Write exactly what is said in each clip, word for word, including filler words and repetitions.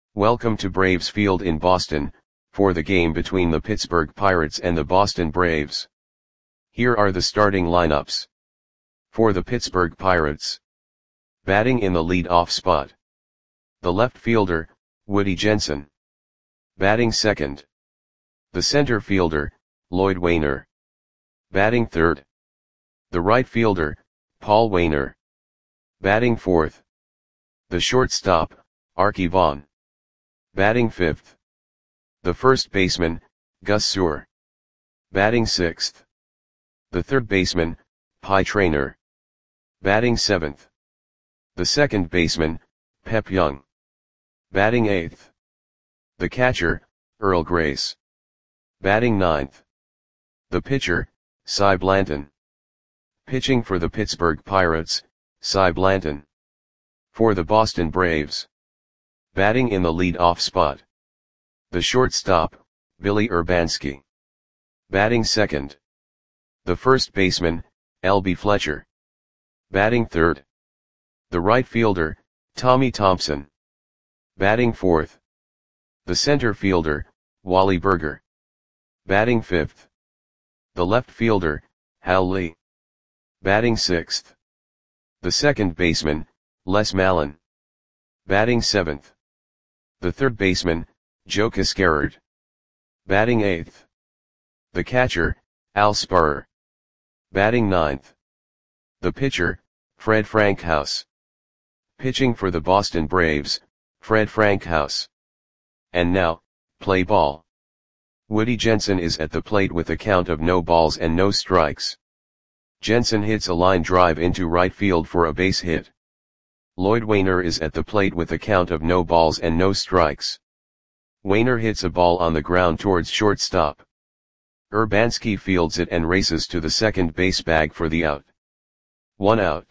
Welcome to Braves Field in Boston, for the game between the Pittsburgh Pirates and the Boston Braves. Here are the starting lineups. For the Pittsburgh Pirates. Batting in the lead-off spot. The left fielder, Woody Jensen. Batting second. The center fielder, Lloyd Waner. Batting third. The right fielder, Paul Waner. Batting fourth. The shortstop, Arky Vaughan. Batting fifth. The first baseman, Gus Suhr. Batting sixth. The third baseman, Pie Traynor. Batting seventh. The second baseman, Pep Young. Batting eighth. The catcher, Earl Grace. Batting ninth. The pitcher, Cy Blanton. Pitching for the Pittsburgh Pirates, Cy Blanton. For the Boston Braves. Batting in the lead-off spot. The shortstop, Billy Urbanski. Batting second. The first baseman, L B Fletcher. Batting third. The right fielder, Tommy Thompson. Batting fourth. The center fielder, Wally Burger. Batting fifth. The left fielder, Hal Lee. Batting sixth. The second baseman, Les Mallon. Batting seventh. The third baseman, Joe Cascarard. Batting eighth. The catcher, Al Sparrer. Batting ninth. The pitcher, Fred Frankhouse. Pitching for the Boston Braves, Fred Frankhouse. And now, play ball. Woody Jensen is at the plate with a count of no balls and no strikes. Jensen hits a line drive into right field for a base hit. Lloyd Waner is at the plate with a count of no balls and no strikes. Waner hits a ball on the ground towards shortstop. Urbanski fields it and races to the second base bag for the out. One out.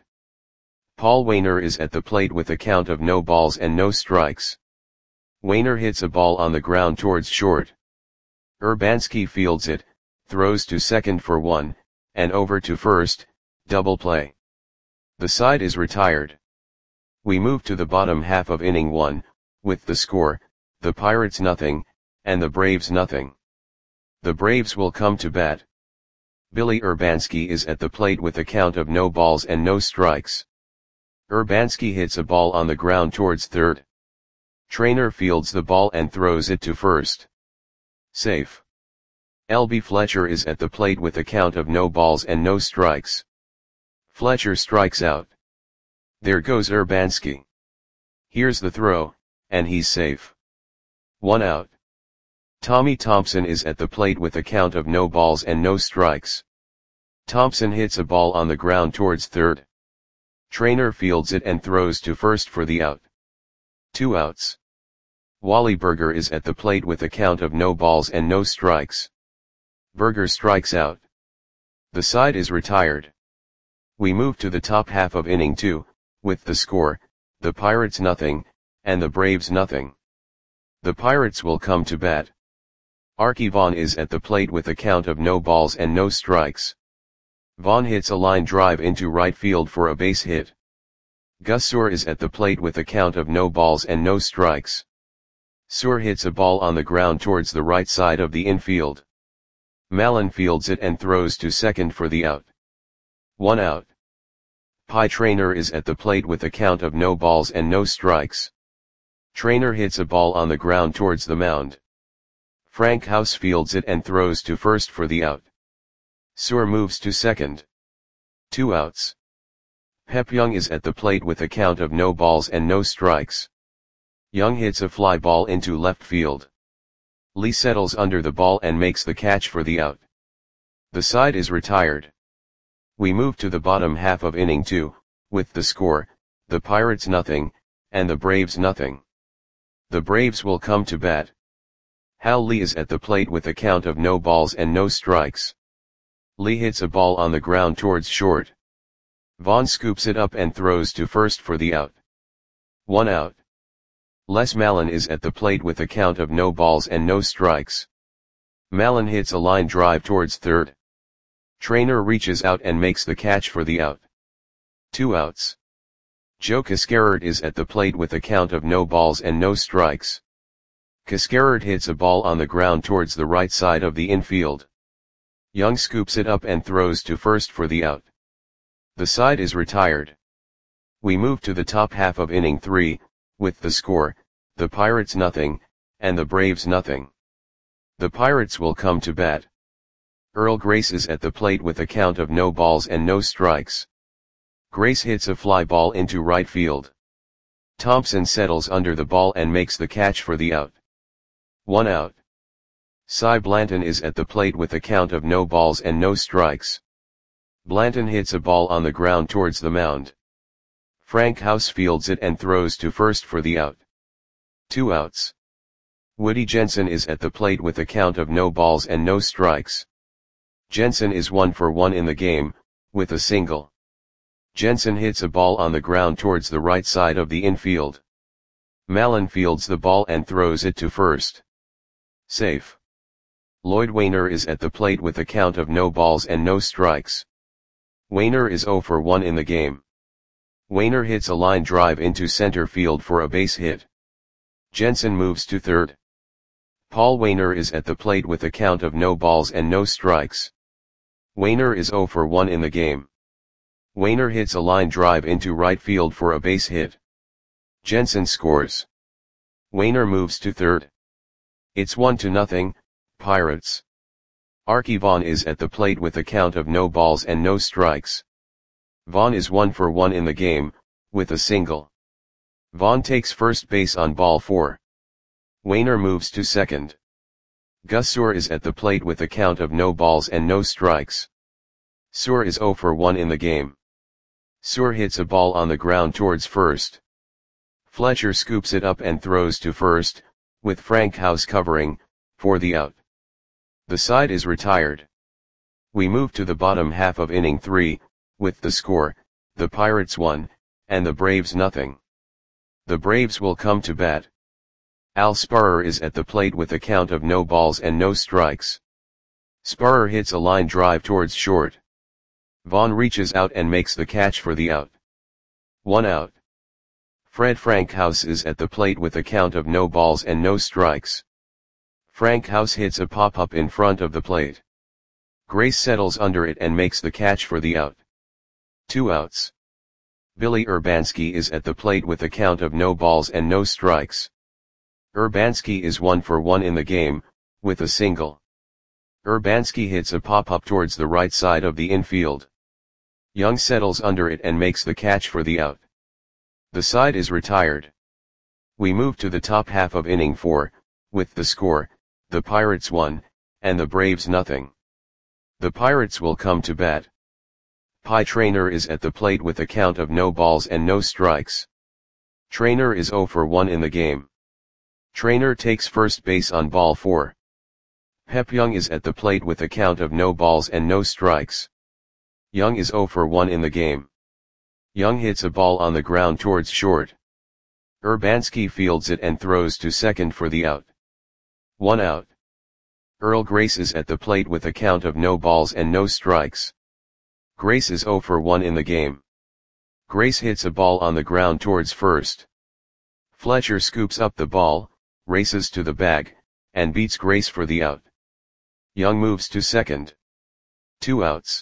Paul Waner is at the plate with a count of no balls and no strikes. Waner hits a ball on the ground towards short. Urbanski fields it, throws to second for one, and over to first, double play. The side is retired. We move to the bottom half of inning one, with the score, the Pirates nothing, and the Braves nothing. The Braves will come to bat. Billy Urbanski is at the plate with a count of no balls and no strikes. Urbanski hits a ball on the ground towards third. Traynor fields the ball and throws it to first. Safe. L B Fletcher is at the plate with a count of no balls and no strikes. Fletcher strikes out. There goes Urbanski. Here's the throw, and he's safe. One out. Tommy Thompson is at the plate with a count of no balls and no strikes. Thompson hits a ball on the ground towards third. Traynor fields it and throws to first for the out. Two outs. Wally Burger is at the plate with a count of no balls and no strikes. Burger strikes out. The side is retired. We move to the top half of inning two, with the score, the Pirates nothing, and the Braves nothing. The Pirates will come to bat. Arky Vaughan is at the plate with a count of no balls and no strikes. Vaughan hits a line drive into right field for a base hit. Gus Suhr is at the plate with a count of no balls and no strikes. Suhr hits a ball on the ground towards the right side of the infield. Mallon fields it and throws to second for the out. One out. Pie Traynor is at the plate with a count of no balls and no strikes. Traynor hits a ball on the ground towards the mound. Frankhouse fields it and throws to first for the out. Suhr moves to second. Two outs. Pep Young is at the plate with a count of no balls and no strikes. Young hits a fly ball into left field. Lee settles under the ball and makes the catch for the out. The side is retired. We move to the bottom half of inning two, with the score, the Pirates nothing, and the Braves nothing. The Braves will come to bat. Hal Lee is at the plate with a count of no balls and no strikes. Lee hits a ball on the ground towards short. Vaughan scoops it up and throws to first for the out. One out. Les Mallon is at the plate with a count of no balls and no strikes. Mallon hits a line drive towards third. Traynor reaches out and makes the catch for the out. Two outs. Joe Cascarard is at the plate with a count of no balls and no strikes. Cascarard hits a ball on the ground towards the right side of the infield. Young scoops it up and throws to first for the out. The side is retired. We move to the top half of inning three, with the score, the Pirates nothing, and the Braves nothing. The Pirates will come to bat. Earl Grace is at the plate with a count of no balls and no strikes. Grace hits a fly ball into right field. Thompson settles under the ball and makes the catch for the out. One out. Cy Blanton is at the plate with a count of no balls and no strikes. Blanton hits a ball on the ground towards the mound. Frank House fields it and throws to first for the out. Two outs. Woody Jensen is at the plate with a count of no balls and no strikes. Jensen is one for one in the game, with a single. Jensen hits a ball on the ground towards the right side of the infield. Mallon fields the ball and throws it to first. Safe. Lloyd Wainer is at the plate with a count of no balls and no strikes. Wainer is zero for one in the game. Wainer hits a line drive into center field for a base hit. Jensen moves to third. Paul Wainer is at the plate with a count of no balls and no strikes. Wainer is zero for one in the game. Wainer hits a line drive into right field for a base hit. Jensen scores. Wainer moves to third. It's one to nothing, Pirates. Archie Vaughn is at the plate with a count of no balls and no strikes. Vaughn is one for one in the game, with a single. Vaughn takes first base on ball four. Wainer moves to second. Gus Suhr is at the plate with a count of no balls and no strikes. Suhr is zero for one in the game. Suhr hits a ball on the ground towards first. Fletcher scoops it up and throws to first, with Frank House covering, for the out. The side is retired. We move to the bottom half of inning three, with the score, the Pirates one, and the Braves nothing. The Braves will come to bat. Al Sparrer is at the plate with a count of no balls and no strikes. Sparrer hits a line drive towards short. Vaughn reaches out and makes the catch for the out. One out. Fred Frank House is at the plate with a count of no balls and no strikes. Frank House hits a pop-up in front of the plate. Grace settles under it and makes the catch for the out. Two outs. Billy Urbanski is at the plate with a count of no balls and no strikes. Urbanski is one for one in the game, with a single. Urbanski hits a pop-up towards the right side of the infield. Young settles under it and makes the catch for the out. The side is retired. We move to the top half of inning four, with the score, the Pirates one, and the Braves nothing. The Pirates will come to bat. Pie Traynor is at the plate with a count of no balls and no strikes. Traynor is zero for one in the game. Traynor takes first base on ball four. Pep Young is at the plate with a count of no balls and no strikes. Young is zero for one in the game. Young hits a ball on the ground towards short. Urbanski fields it and throws to second for the out. One out. Earl Grace is at the plate with a count of no balls and no strikes. Grace is zero for one in the game. Grace hits a ball on the ground towards first. Fletcher scoops up the ball, races to the bag, and beats Grace for the out. Young moves to second. Two outs.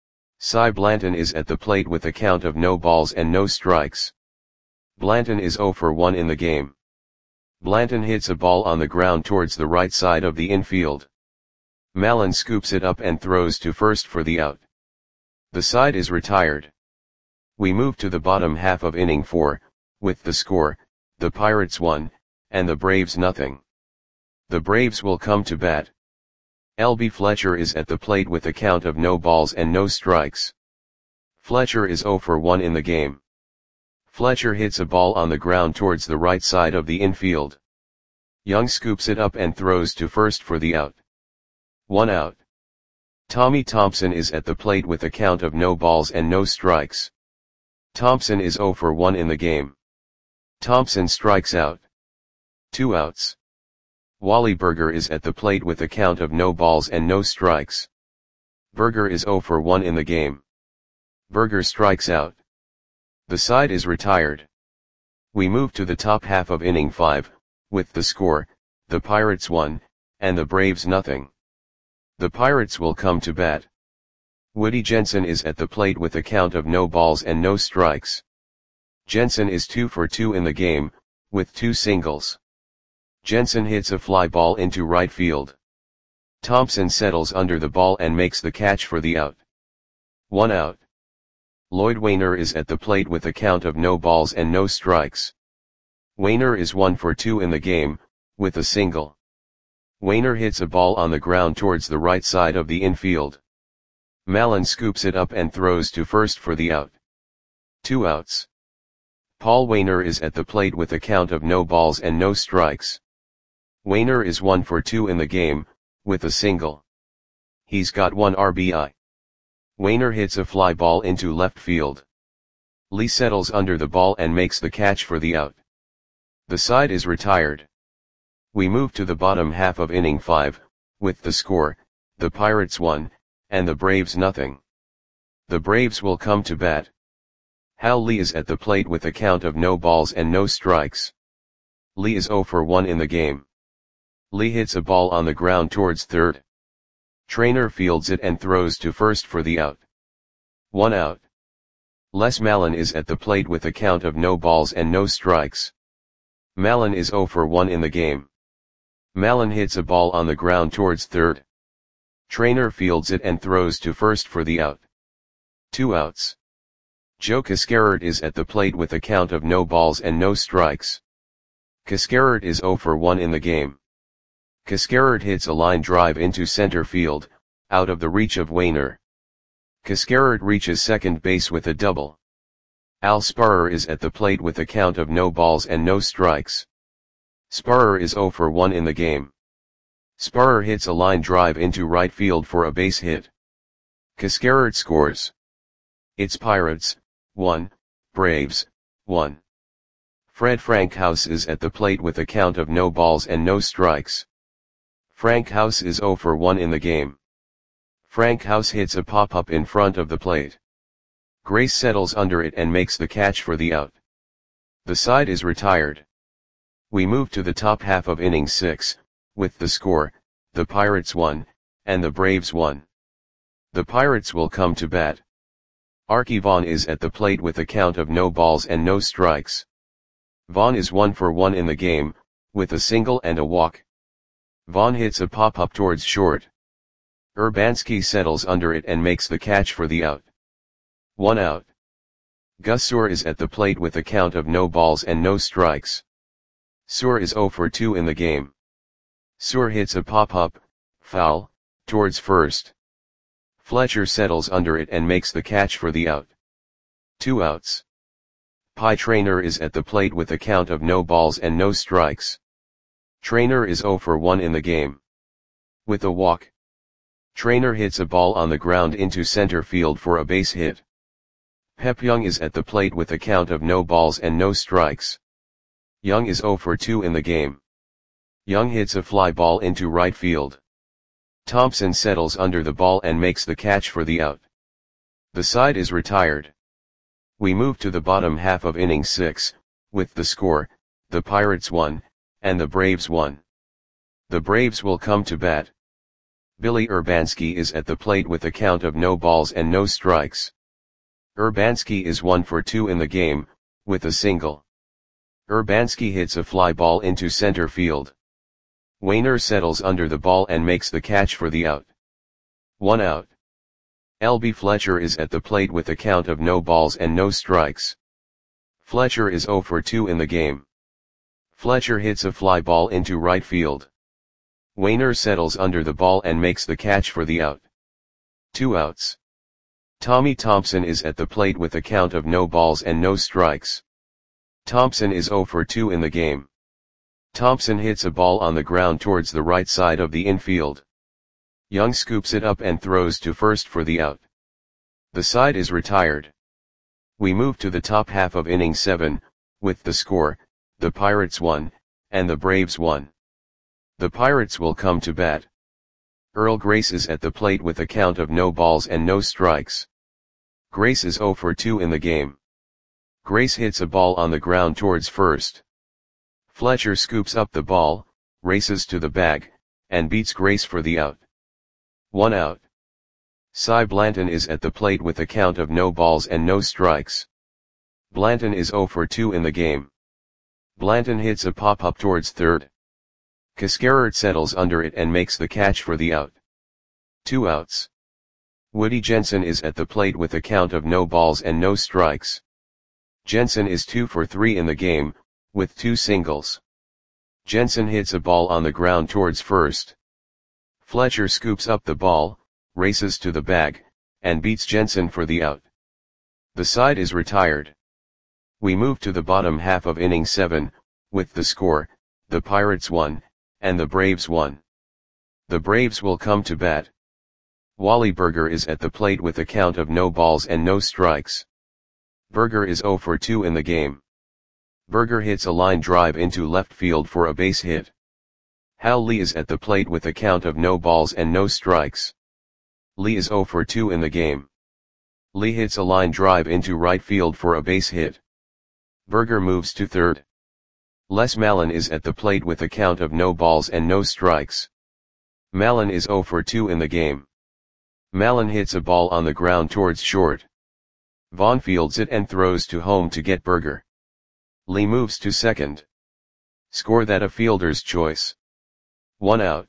Cy Blanton is at the plate with a count of no balls and no strikes. Blanton is zero for one in the game. Blanton hits a ball on the ground towards the right side of the infield. Mallon scoops it up and throws to first for the out. The side is retired. We move to the bottom half of inning four, with the score, the Pirates one, and the Braves nothing. The Braves will come to bat. L B Fletcher is at the plate with a count of no balls and no strikes. Fletcher is zero for one in the game. Fletcher hits a ball on the ground towards the right side of the infield. Young scoops it up and throws to first for the out. One out. Tommy Thompson is at the plate with a count of no balls and no strikes. Thompson is zero for one in the game. Thompson strikes out. Two outs. Wally Berger is at the plate with a count of no balls and no strikes. Berger is zero for one in the game. Berger strikes out. The side is retired. We move to the top half of inning five, with the score, the Pirates one, and the Braves nothing. The Pirates will come to bat. Woody Jensen is at the plate with a count of no balls and no strikes. Jensen is two for two in the game, with two singles. Jensen hits a fly ball into right field. Thompson settles under the ball and makes the catch for the out. One out. Lloyd Wainer is at the plate with a count of no balls and no strikes. Wainer is one for two in the game, with a single. Wainer hits a ball on the ground towards the right side of the infield. Mallon scoops it up and throws to first for the out. Two outs. Paul Wainer is at the plate with a count of no balls and no strikes. Wainer is one for two in the game, with a single. He's got one R B I. Wainer hits a fly ball into left field. Lee settles under the ball and makes the catch for the out. The side is retired. We move to the bottom half of inning five, with the score, the Pirates one, and the Braves nothing. The Braves will come to bat. Hal Lee is at the plate with a count of no balls and no strikes. Lee is zero for one in the game. Lee hits a ball on the ground towards third. Trainer fields it and throws to first for the out. One out. Les Mallon is at the plate with a count of no balls and no strikes. Mallon is zero for one in the game. Mallon hits a ball on the ground towards third. Trainer fields it and throws to first for the out. Two outs. Joe Cascarard is at the plate with a count of no balls and no strikes. Cascarard is zero for one in the game. Cascarard hits a line drive into center field, out of the reach of Wainer. Cascarard reaches second base with a double. Al Sparrer is at the plate with a count of no balls and no strikes. Sparrer is zero for one in the game. Sparrer hits a line drive into right field for a base hit. Cascarard scores. It's Pirates, one, Braves, one. Fred Frankhouse is at the plate with a count of no balls and no strikes. Frankhouse is zero for one in the game. Frankhouse hits a pop-up in front of the plate. Grace settles under it and makes the catch for the out. The side is retired. We move to the top half of inning six, with the score, the Pirates one, and the Braves one. The Pirates will come to bat. Archie Vaughn is at the plate with a count of no balls and no strikes. Vaughn is one for one in the game, with a single and a walk. Vaughn hits a pop-up towards short. Urbanski settles under it and makes the catch for the out. One out. Gus Suhr is at the plate with a count of no balls and no strikes. Suhr is zero for two in the game. Suhr hits a pop-up, foul, towards first. Fletcher settles under it and makes the catch for the out. Two outs. Pie Traynor is at the plate with a count of no balls and no strikes. Traynor is zero for one in the game. With a walk. Traynor hits a ball on the ground into center field for a base hit. Pep Young is at the plate with a count of no balls and no strikes. Young is zero for two in the game. Young hits a fly ball into right field. Thompson settles under the ball and makes the catch for the out. The side is retired. We move to the bottom half of inning six, with the score, the Pirates one, and the Braves one. The Braves will come to bat. Billy Urbanski is at the plate with a count of no balls and no strikes. Urbanski is one for two in the game, with a single. Urbanski hits a fly ball into center field. Wainer settles under the ball and makes the catch for the out. One out. L B Fletcher is at the plate with a count of no balls and no strikes. Fletcher is zero for two in the game. Fletcher hits a fly ball into right field. Wainer settles under the ball and makes the catch for the out. Two outs. Tommy Thompson is at the plate with a count of no balls and no strikes. Thompson is zero for two in the game. Thompson hits a ball on the ground towards the right side of the infield. Young scoops it up and throws to first for the out. The side is retired. We move to the top half of inning seven, with the score, the Pirates one, and the Braves one. The Pirates will come to bat. Earl Grace is at the plate with a count of no balls and no strikes. Grace is zero for two in the game. Grace hits a ball on the ground towards first. Fletcher scoops up the ball, races to the bag, and beats Grace for the out. One out. Cy Blanton is at the plate with a count of no balls and no strikes. Blanton is zero for two in the game. Blanton hits a pop-up towards third. Cascarert settles under it and makes the catch for the out. Two outs. Woody Jensen is at the plate with a count of no balls and no strikes. Jensen is two for three in the game, with two singles. Jensen hits a ball on the ground towards first. Fletcher scoops up the ball, races to the bag, and beats Jensen for the out. The side is retired. We move to the bottom half of inning seven, with the score, the Pirates won, and the Braves won. The Braves will come to bat. Wally Burger is at the plate with a count of no balls and no strikes. Burger is zero for two in the game. Burger hits a line drive into left field for a base hit. Hal Lee is at the plate with a count of no balls and no strikes. Lee is zero for two in the game. Lee hits a line drive into right field for a base hit. Burger moves to third. Les Mallon is at the plate with a count of no balls and no strikes. Mallon is zero for two in the game. Mallon hits a ball on the ground towards short. Vaughn fields it and throws to home to get Burger. Lee moves to second. Score that a fielder's choice. One out.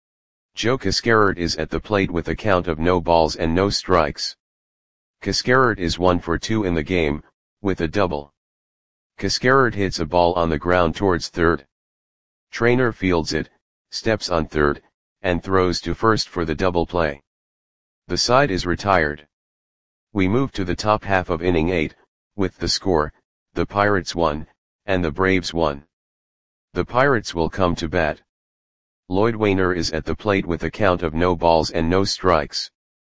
Joe Cascarert is at the plate with a count of no balls and no strikes. Cascarert is one for two in the game, with a double. Cascarert hits a ball on the ground towards third. Trainer fields it, steps on third, and throws to first for the double play. The side is retired. We move to the top half of inning eight, with the score, the Pirates won, and the Braves won. The Pirates will come to bat. Lloyd Wainer is at the plate with a count of no balls and no strikes.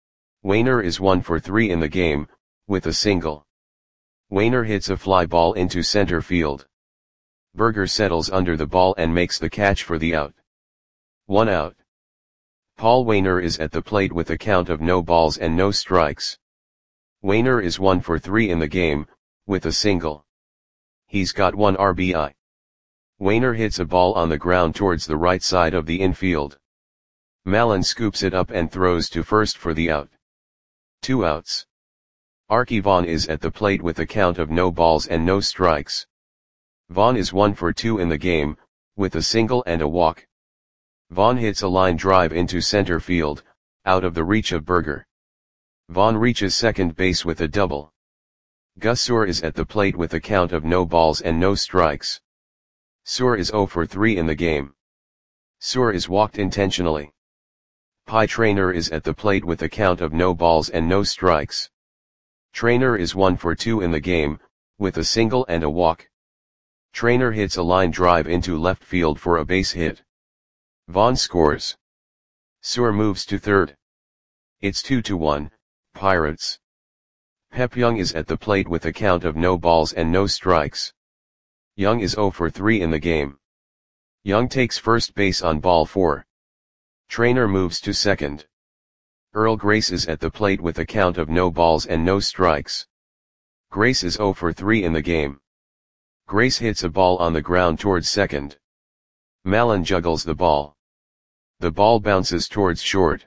Wainer is one for three in the game, with a single. Wainer hits a fly ball into center field. Burger settles under the ball and makes the catch for the out. One out. Paul Wainer is at the plate with a count of no balls and no strikes. Wainer is one for three in the game, with a single. He's got one R B I. Wainer hits a ball on the ground towards the right side of the infield. Mallon scoops it up and throws to first for the out. Two outs. Archie Vaughn is at the plate with a count of no balls and no strikes. Vaughn is one for two in the game, with a single and a walk. Vaughn hits a line drive into center field, out of the reach of Burger. Vaughn reaches second base with a double. Gus Suhr is at the plate with a count of no balls and no strikes. Suhr is zero for three in the game. Suhr is walked intentionally. Pie Traynor is at the plate with a count of no balls and no strikes. Traynor is one for two in the game, with a single and a walk. Traynor hits a line drive into left field for a base hit. Vaughn scores. Suhr moves to third. It's two to one, Pirates. Pep Young is at the plate with a count of no balls and no strikes. Young is zero for three in the game. Young takes first base on ball four. Traynor moves to second. Earl Grace is at the plate with a count of no balls and no strikes. Grace is zero for three in the game. Grace hits a ball on the ground towards second. Mallon juggles the ball. The ball bounces towards short.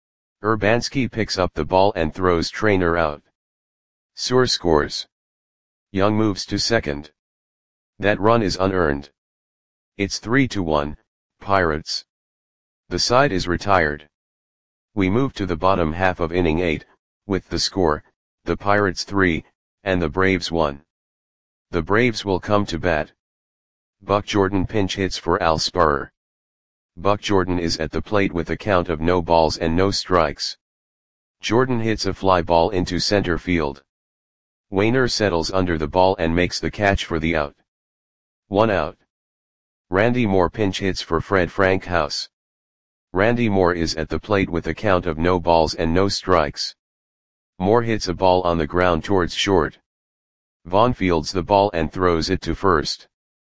Urbanski picks up the ball and throws Traynor out. Suhr scores. Young moves to second. That run is unearned. It's three to one, Pirates. The side is retired. We move to the bottom half of inning eight, with the score, the Pirates three, and the Braves one. The Braves will come to bat. Buck Jordan pinch hits for Al Sparrer. Buck Jordan is at the plate with a count of no balls and no strikes. Jordan hits a fly ball into center field. Wainer settles under the ball and makes the catch for the out. One out. Randy Moore pinch hits for Fred Frankhouse. Randy Moore is at the plate with a count of no balls and no strikes. Moore hits a ball on the ground towards short. Vaughn fields the ball and throws it to first.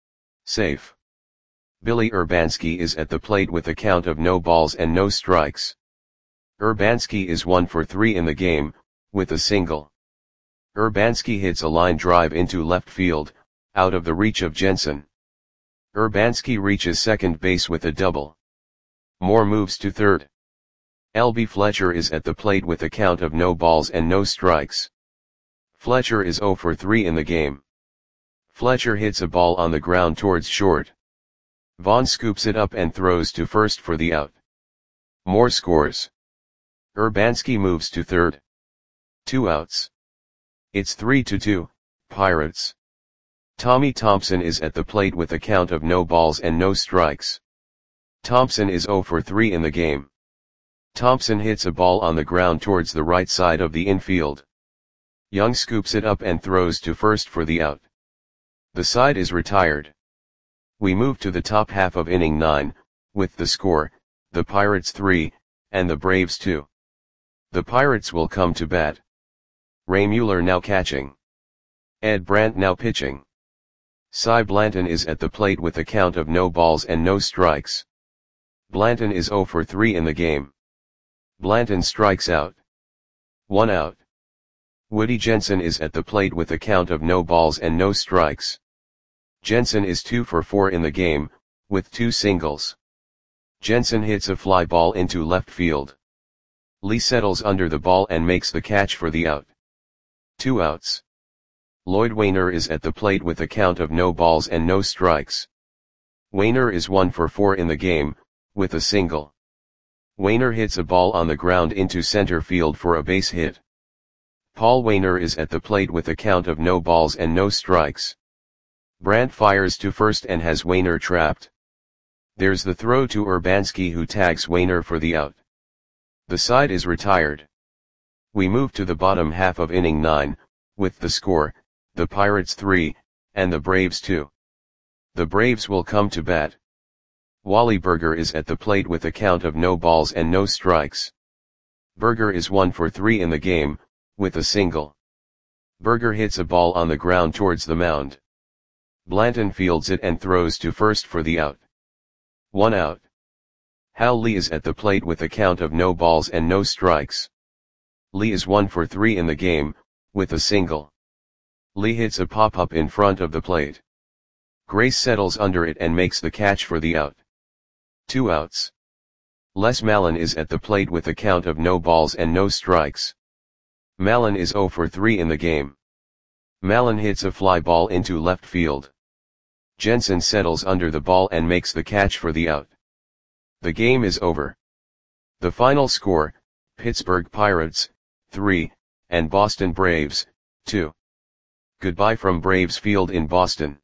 Safe. Billy Urbanski is at the plate with a count of no balls and no strikes. Urbanski is one for three in the game, with a single. Urbanski hits a line drive into left field, out of the reach of Jensen. Urbanski reaches second base with a double. Moore moves to third. L B Fletcher is at the plate with a count of no balls and no strikes. Fletcher is zero for three in the game. Fletcher hits a ball on the ground towards short. Vaughn scoops it up and throws to first for the out. Moore scores. Urbanski moves to third. Two outs. It's three to two, Pirates. Tommy Thompson is at the plate with a count of no balls and no strikes. Thompson is zero for three in the game. Thompson hits a ball on the ground towards the right side of the infield. Young scoops it up and throws to first for the out. The side is retired. We move to the top half of inning nine, with the score, the Pirates three, and the Braves two. The Pirates will come to bat. Ray Mueller now catching. Ed Brandt now pitching. Cy Blanton is at the plate with a count of no balls and no strikes. Blanton is zero for three in the game. Blanton strikes out. One out. Woody Jensen is at the plate with a count of no balls and no strikes. Jensen is two for four in the game, with two singles. Jensen hits a fly ball into left field. Lee settles under the ball and makes the catch for the out. Two outs. Lloyd Wainer is at the plate with a count of no balls and no strikes. Wainer is one for four in the game, with a single. Wainer hits a ball on the ground into center field for a base hit. Paul Wainer is at the plate with a count of no balls and no strikes. Brandt fires to first and has Wainer trapped. There's the throw to Urbanski, who tags Wainer for the out. The side is retired. We move to the bottom half of inning nine, with the score, the Pirates three, and the Braves two. The Braves will come to bat. Wally Berger is at the plate with a count of no balls and no strikes. Berger is one for three in the game, with a single. Berger hits a ball on the ground towards the mound. Blanton fields it and throws to first for the out. One out. Hal Lee is at the plate with a count of no balls and no strikes. Lee is one for three in the game, with a single. Lee hits a pop-up in front of the plate. Grace settles under it and makes the catch for the out. Two outs. Les Mallon is at the plate with a count of no balls and no strikes. Mallon is zero for three in the game. Mallon hits a fly ball into left field. Jensen settles under the ball and makes the catch for the out. The game is over. The final score, Pittsburgh Pirates, three, and Boston Braves, two. Goodbye from Braves Field in Boston.